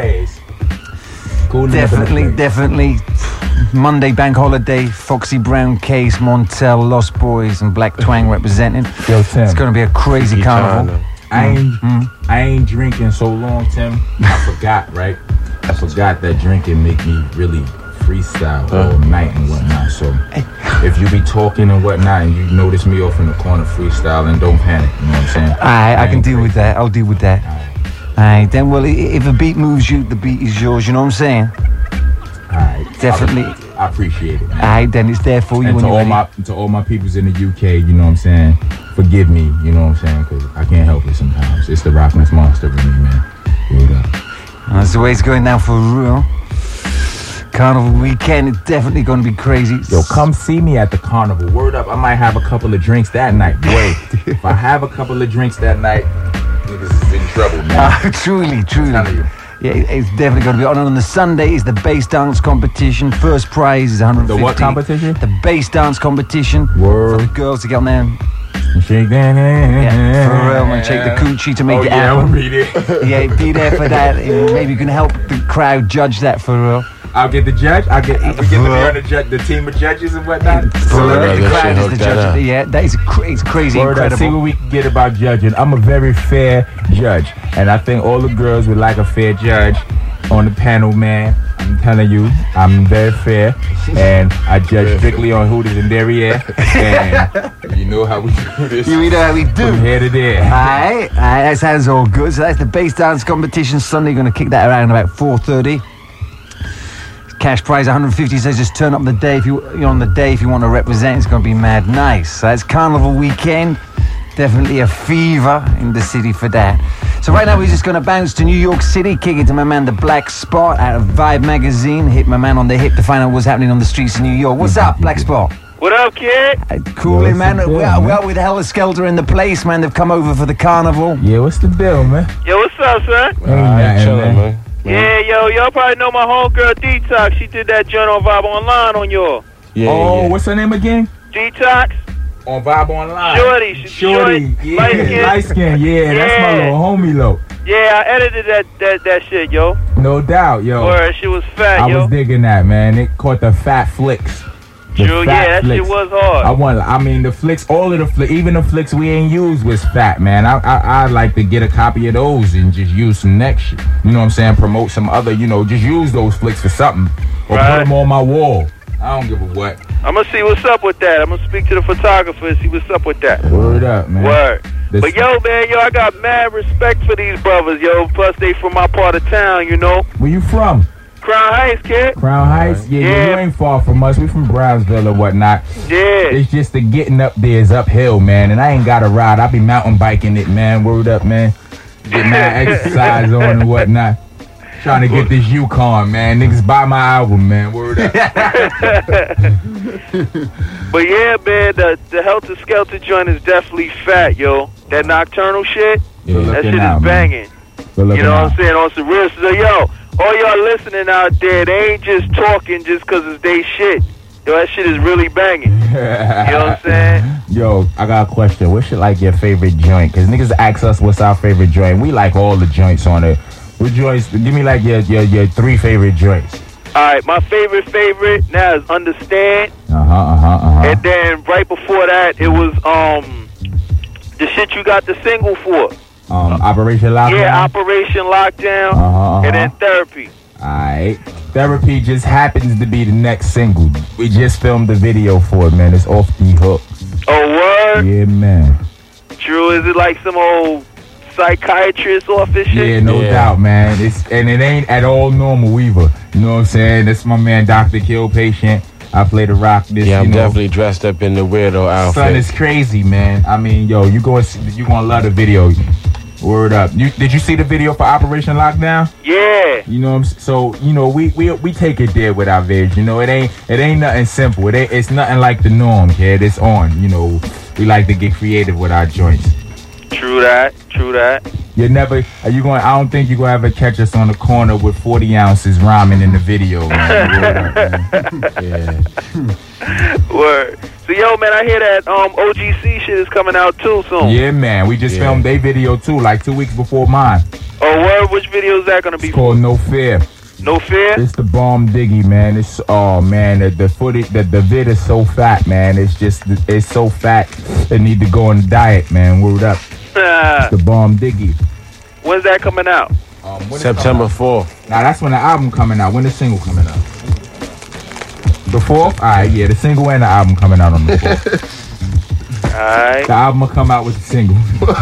Definitely. Monday bank holiday, Foxy Brown, Case, Montel, Lost Boys, and Black Twang representing. Yo, Tim, it's gonna be a crazy carnival. I ain't drinking so long, Tim. I forgot, right? I forgot that drinking make me really freestyle all night and whatnot. So if you be talking and whatnot and you notice me off in the corner freestyling, don't panic. You know what I'm saying? I can deal with that. I'll deal with that. Alright, then well, if a beat moves you, the beat is yours. You know what I'm saying? Alright, definitely. I appreciate it, man. Alright, then it's there for you. And to all my peoples in the UK, you know what I'm saying? Forgive me, you know what I'm saying? Because I can't help it sometimes. It's the Rockness Monster in me, man. Word up. That's the way it's going down for real. Carnival weekend, it's definitely going to be crazy. Yo, come see me at the carnival. Word up, I might have a couple of drinks that night. Wait, if I have a couple of drinks that night, niggas is in trouble, man. Truly. Yeah, it's definitely going to be on. On the Sunday is the bass dance competition. First prize is 150. The what competition? The bass dance competition. Word. For the girls to get on there. Shake that ass. Yeah, for real, man. Shake the coochie to make it happen. I'll read it. Yeah, be there for that. Maybe you can help the crowd judge that for real. I'll get the judge. I'll get to be on the team of judges and whatnot. The crowd is the judge. Yeah, that is it's crazy. Word, incredible. See what we can get about judging. I'm a very fair judge, and I think all the girls would like a fair judge on the panel, man. I'm I'm telling you, I'm very fair, and I judge strictly on hooters and derriere. And you know how we do this. You know how we do. From here to there. Alright, that sounds all good. So that's the bass dance competition Sunday. Going to kick that around about 4:30. Cash prize 150. Says just turn up the day if you're on the day if you want to represent. It's going to be mad nice. So that's Carnival weekend. Definitely a fever in the city for that. So right now we're just going to bounce to New York City, kick it to my man The Black Spot out of Vibe magazine. Hit my man on the hip to find out what's happening on the streets of New York. What's up, Black Spot? What up, kid? Coolin', man. We're out with Hella Skelter in the place, man. They've come over for the carnival. Yeah, what's the deal, man? Yo, what's up, son? Chillin', man. Yeah, y'all probably know my homegirl Detox. She did that joint on Vibe Online on y'all. Yeah, what's her name again? Detox. On Vibe Online. Shorty. Yeah, light skin. Yeah, that's my little homie, though. Yeah, I edited that shit, yo. No doubt, yo. Word, shit was fat, yo. I was digging that, man. It caught the fat flicks. True, yeah, that shit was hard. I mean, the flicks, all of the flicks, even the flicks we ain't used was fat, man. I'd like to get a copy of those and just use some next shit. You know what I'm saying? Promote some other, just use those flicks for something. Or put them on my wall. I don't give a what. I'm going to see what's up with that. I'm going to speak to the photographer and see what's up with that. Word up, man. Word. But yo, man, I got mad respect for these brothers, yo. Plus, they from my part of town, you know. Where you from? Crown Heights, kid. Crown Heights? Yeah, you ain't far from us. We from Brownsville or whatnot. Yeah. It's just the getting up there is uphill, man. And I ain't got a ride. I be mountain biking it, man. Word up, man. Get mad exercise on and whatnot. Trying to get this Yukon, man. Niggas buy my album, man. Word up. But yeah, man, the Helter Skelter joint is definitely fat, yo. That Nocturnal shit, that shit is banging. You know what I'm saying? On some real shit. So, yo, all y'all listening out there, they ain't just talking just because it's they shit. Yo, that shit is really banging. You know what I'm saying? Yo, I got a question. What's like your favorite joint? Because niggas ask us what's our favorite joint. We like all the joints on it. What joints? Give me like your 3 favorite joints. Alright, my favorite now is Understand. And then right before that, it was the shit you got the single for. Operation Lockdown? Yeah, Operation Lockdown. And then Therapy. Alright. Therapy just happens to be the next single. We just filmed the video for it, man. It's off the hook. Oh, word? Yeah, man. True. Is it like some old psychiatrist office shit? Yeah, no doubt, man. And it ain't at all normal either. You know what I'm saying? That's my man, Dr. Kill Patient. I play the rock. I'm definitely dressed up in the weirdo outfit. Son, it's crazy, man. I mean, yo, you gonna love the video. Word up. Did you see the video for Operation Lockdown? Yeah. You know what I'm saying? So, we take it there with our vids. You know, it ain't nothing simple. It's nothing like the norm, kid. It's on. We like to get creative with our joints. True that. I don't think you're gonna ever catch us on the corner with 40 ounces rhyming in the video, man. Word. So yo, man, I hear that OGC shit is coming out too soon. Yeah, man. We just filmed their video too, like 2 weeks before mine. Oh, word. Which video is that gonna be? It's called No Fear. No Fear? It's the Bomb Diggy, man. It's the footage, the vid is so fat, man. It's so fat. They need to go on a diet, man. Word up. The Bomb Diggy. When's that coming out? September 4th. Now that's when the album coming out. When the single coming out? The 4th? Alright, yeah, the single and the album coming out on the 4th. Alright. The album will come out with the single.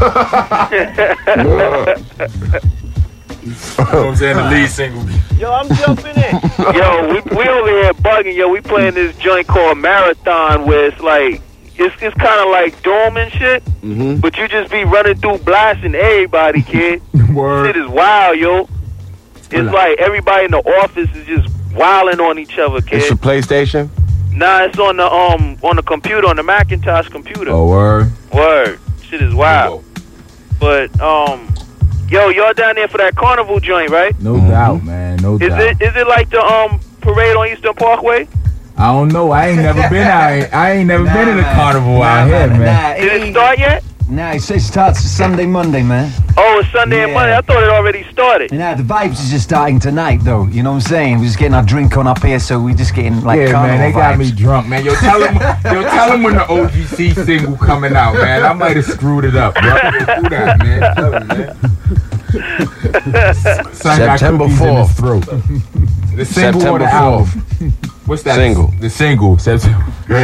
You know what I'm saying? The lead single. Yo, I'm jumping in. Yo, we over here bugging. Yo, we playing this joint called Marathon where it's like, it's kind of like Dome and shit, but you just be running through blasting everybody, kid. Word. Shit is wild, yo. It's like everybody in the office is just wilding on each other, kid. It's for PlayStation? Nah, it's on the computer, on the Macintosh computer. Oh, word. Word. Shit is wild. But yo, y'all down there for that carnival joint, right? No doubt, man. No doubt. Is it like the parade on Eastern Parkway? I don't know. I ain't never been out. I ain't never been in a carnival out here, man. Did it start yet? Nah, it starts Sunday, Monday, man. Oh, it's Sunday and Monday. I thought it already started. Nah, the vibes is just starting tonight, though. You know what I'm saying? We're just getting our drink on up here, so we're just getting like carnival man, they got vibes. me drunk, man. Yo, tell them when the OGC single coming out, man. I might have screwed it up, bro. Do that, man. Tell them, man. September 4th. The single or the September album? 4th. What's that? Single. The single. September.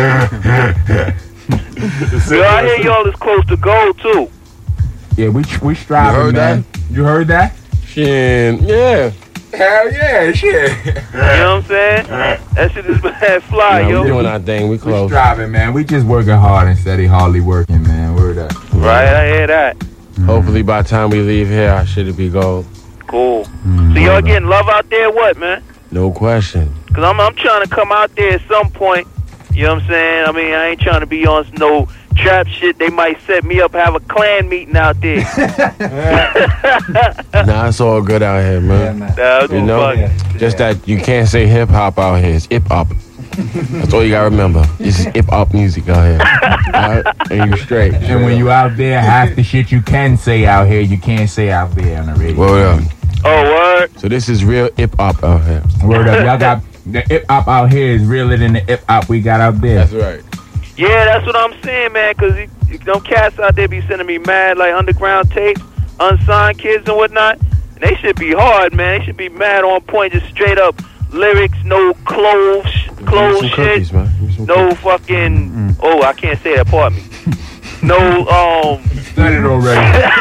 Yo, I hear y'all is close to gold too. Yeah, we striving, heard man. You heard that? Shit, yeah. Hell yeah, shit. You know what I'm saying? That shit is bad fly, Nah, yo. we doing our thing. We We close. striving, man. We just working hard and steady, hardly working, man. Word up. Right, I hear that. Hopefully by the time we leave here, our shit'll be gold. Cool. So y'all getting love out there, what, man? No question. Cause I'm trying to come out there at some point. You know what I'm saying? I mean, I ain't trying to be on no trap shit. They might set me up, have a clan meeting out there. Nah, it's all good out here, man. You know, just that you can't say hip hop out here. It's hip hop. That's all you gotta remember. It's hip hop music out here. Alright? And you straight. And when you out there, half the shit you can say out here, you can't say out there on the radio. Word up. Oh, word. So this is real hip hop out here. Word up. Y'all got the hip hop out here is realer than the hip hop we got out there. That's right. Yeah, that's what I'm saying, man. Cause them cats out there be sending me mad like underground tapes, unsigned kids and whatnot. And they should be hard, man. They should be mad on point, just straight up lyrics, no clothes Some shit, cookies, man. no fucking. Oh, I can't say that. Pardon me. No, Done it already.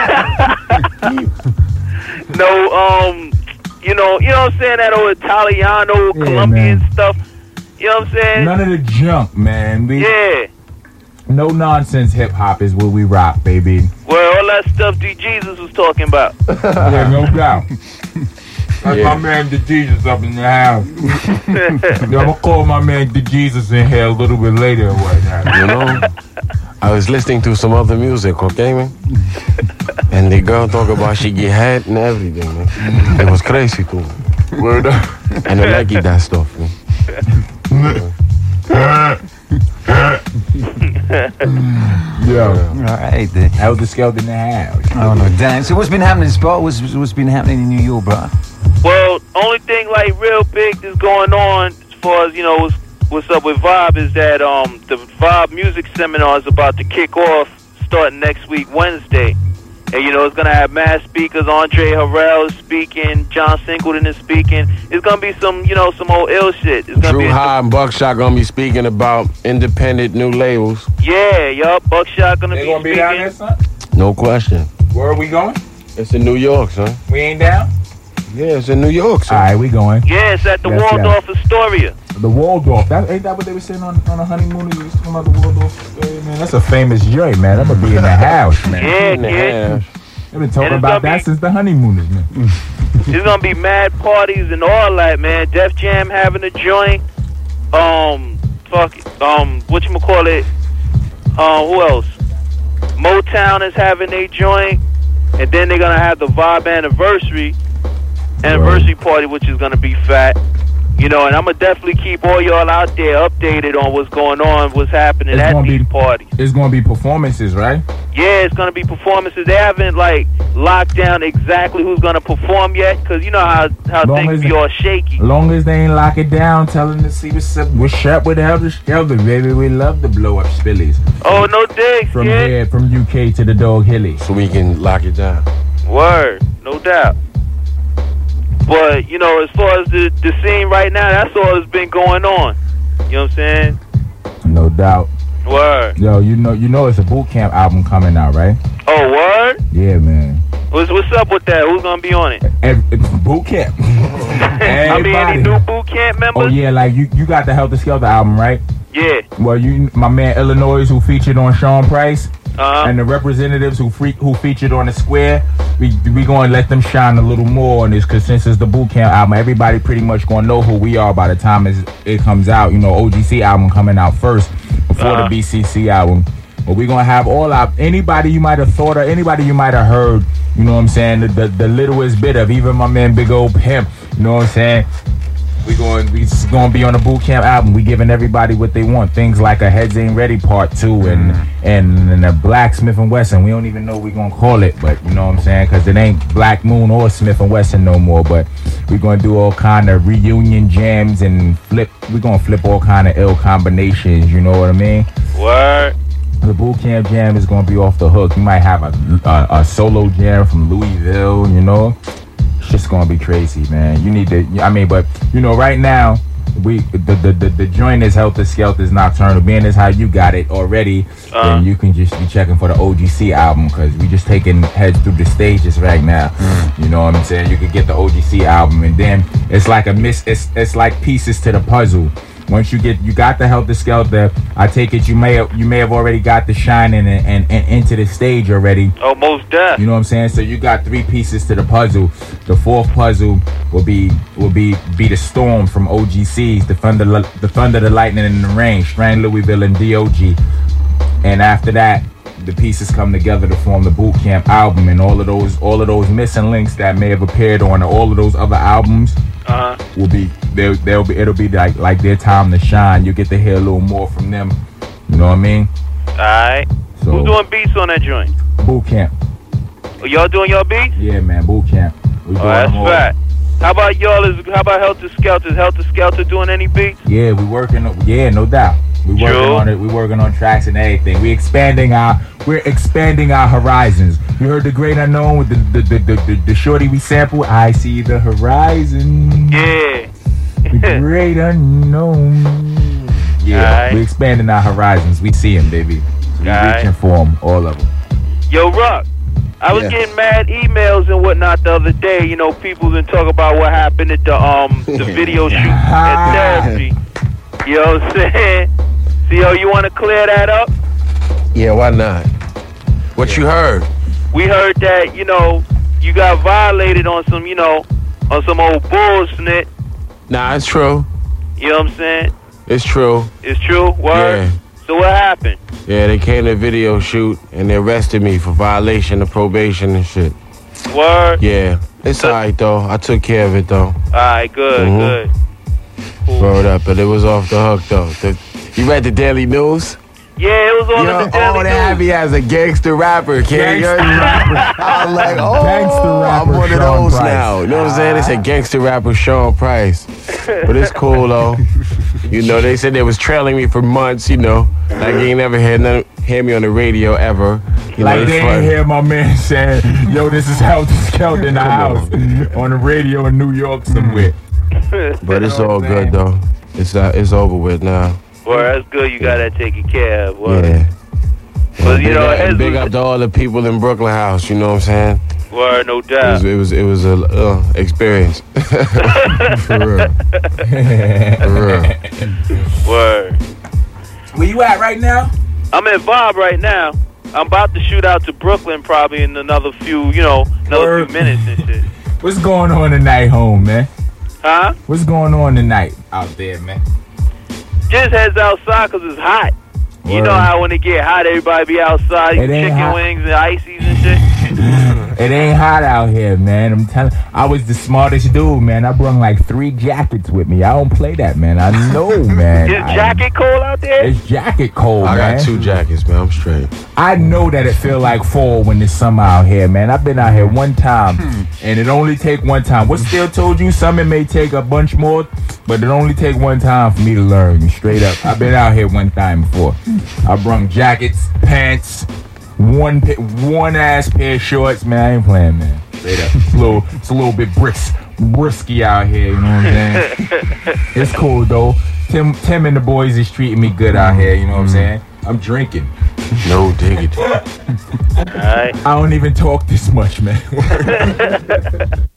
no, you know what I'm saying? That old Italiano, Colombian man. stuff. You know what I'm saying? None of the junk, man. Yeah. No nonsense hip hop is what we rock, baby. Well, all that stuff D Jesus was talking about. Yeah, no doubt. That's my man the Jesus up in the house. I'm gonna call my man the Jesus in here a little bit later or whatnot. You know, I was listening to some other music, okay, man? And the girl talk about she get head and everything, man. It was crazy too. Word up. And I like that stuff, man. Yo, Right then. Elder Skelton in the house. Oh no, damn. So what's been happening, Spot? What's been happening in New York, bro? Well, only thing like real big that's going on as far as, you know, what's up with Vibe is that the Vibe Music Seminar is about to kick off starting next week, Wednesday. And, you know, it's going to have mass speakers. Andre Harrell is speaking. John Singleton is speaking. It's going to be some, you know, some old ill shit. It's gonna Drew be High and Buckshot gonna be speaking about independent new labels. Yeah, yup. Buckshot going to be They gonna be down there, speaking. son? No question. Where are we going? It's in New York, son. We ain't down? Yeah, it's in New York, son. Alright, we going. Yeah, it's at the Yes, Waldorf Astoria. The Waldorf. Ain't that what they were saying on a honeymoon? They was talking about the Waldorf. Man, that's a famous joint, man. I'm gonna be in the house, man. Yeah, In the kid. house. They've been talking And it's about gonna that be- since the honeymooners, man. There's gonna be mad parties and all that, man. Def Jam having a joint. Whatchamacallit? Who else? Motown is having a joint. And then they're gonna have the Vibe anniversary party, which is gonna be fat. You know, and I'm gonna definitely keep all y'all out there updated on what's going on, what's happening at these parties. It's gonna be performances, right? Yeah, it's gonna be performances. They haven't like locked down exactly who's gonna perform yet, cause you know how Long things as be all shaky. As long as they ain't lock it down, telling to see what's up with Elder Skelton, baby. We love to blow up spillies. Oh, no digs, From kid. here, from UK to the Dog Hilly. So we can lock it down. Word, no doubt. But, you know, as far as the scene right now, that's all that's been going on. You know what I'm saying? No doubt. Word. Yo, you know it's a boot camp album coming out, right? Oh, word? Yeah, man. What's up with that? Who's gonna be on it? Boot camp. I mean, any new boot camp members? Oh yeah, like you got the Helter Skelter album, right? Yeah. Well, my man Illinois, who featured on Sean Price, Uh-huh. and the representatives who featured on the Square, we going to let them shine a little more on this, because since it's the boot camp album, everybody pretty much going to know who we are by the time it comes out. You know, OGC album coming out first before the BCC album. But we're going to have anybody you might have thought of, anybody you might have heard, you know what I'm saying, the littlest bit of, even my man Big Old Pimp, you know what I'm saying. We going to be on the boot camp album. We giving everybody what they want. Things like a Heads Ain't Ready Part 2 and a Black Smith & Wesson. We don't even know what we going to call it, but you know what I'm saying? Because it ain't Black Moon or Smith & Wesson no more. But we going to do all kind of reunion jams and we going to flip all kind of ill combinations. You know what I mean? Word. The boot camp jam is going to be off the hook. You might have a solo jam from Louisville, you know? It's just gonna be crazy, man. You need to. I mean, but you know, right now. The joint is Helter Skelter's Nocturnal. Being as how you got it already, then you can just be checking for the OGC album, because we just taking heads through the stages right now. You know what I'm saying? You could get the OGC album, and then it's like it's like pieces to the puzzle. Once you got the Helter Skelter, I take it you may have already got the Shining and Into the Stage already. Almost done. You know what I'm saying? So you got 3 pieces to the puzzle. The 4th puzzle will be the Storm from OGC's, the Thunder, the Lightning, and the Rain, Strand Louisville, and DOG. And after that, the pieces come together to form the Boot Camp album, and all of those missing links that may have appeared on all of those other albums will be it'll be like their time to shine. You get to hear a little more from them. You know what I mean? Alright. So, who's doing beats on that joint? Boot Camp. Oh, y'all doing your beats? Yeah, man, Boot Camp. We doing that's them all. Right. How about y'all? How about Helter Skelter? Is Helter Skelter doing any beats? Yeah, we working. Yeah, no doubt. We working on it. We working on tracks and everything. We're expanding our horizons. You heard The Great Unknown with the shorty we sampled. I see the horizon. Yeah. The Great Unknown. Yeah, we're expanding our horizons. We see him, baby. We reaching for them, all of them. Yo, Ruck. I was getting mad emails and whatnot the other day. You know, people been talking about what happened at the video shoot at Therapy. You know what I'm saying? So, you want to clear that up? Yeah, why not? What you heard? We heard that, you know, you got violated on some, you know, on some old bullshit. Nah, it's true. You know what I'm saying? It's true. It's true? Word? Yeah. So what happened? Yeah, they came to a video shoot and they arrested me for violation of probation and shit. Word? Yeah. It's alright though. I took care of it though. Alright, good, good. Cool. Word up, but it was off the hook though. You read the Daily News? Yeah, it was on the Daily News. They have me as a gangster rapper, kid. I was like, I'm one of those now. You know what I'm saying? They said gangster rapper Sean Price. But it's cool though. You know, they said they was trailing me for months, you know. Like, you ain't never hear me on the radio ever. You like, know, they ain't hear my man saying, yo, this is Helter Skelter in the house on the radio in New York somewhere. But it's all good, though. It's over with now. Well, that's good. You got that taken care of. Well, yeah. But, you know, big up to all the people in Brooklyn House, you know what I'm saying? Word, no doubt. It was a experience. For real. For real. Word. Where you at right now? I'm at Bob right now. I'm about to shoot out to Brooklyn probably in another few, few minutes and shit. What's going on tonight, home, man? Huh? What's going on tonight out there, man? Just heads outside because it's hot. Word. You know how when it get hot, everybody be outside eating chicken wings and ices and shit. It ain't hot out here, man. I'm telling. I was the smartest dude, man. I brought like 3 jackets with me. I don't play that, man. I know, man. Is jacket cold out there? It's jacket cold, man. I got 2 jackets, man. I'm straight. I know that it feel like fall when it's summer out here, man. I've been out here one time, and it only take one time. What Still told you, summer may take a bunch more, but it only take one time for me to learn. Straight up, I've been out here one time before. I brung jackets, pants, one ass pair of shorts, man. I ain't playing, man. Straight up, it's a little bit brisky out here. You know what I'm saying? It's cool though. Tim and the boys is treating me good out here. You know what I'm saying? I'm drinking. No diggity. All right. I don't even talk this much, man.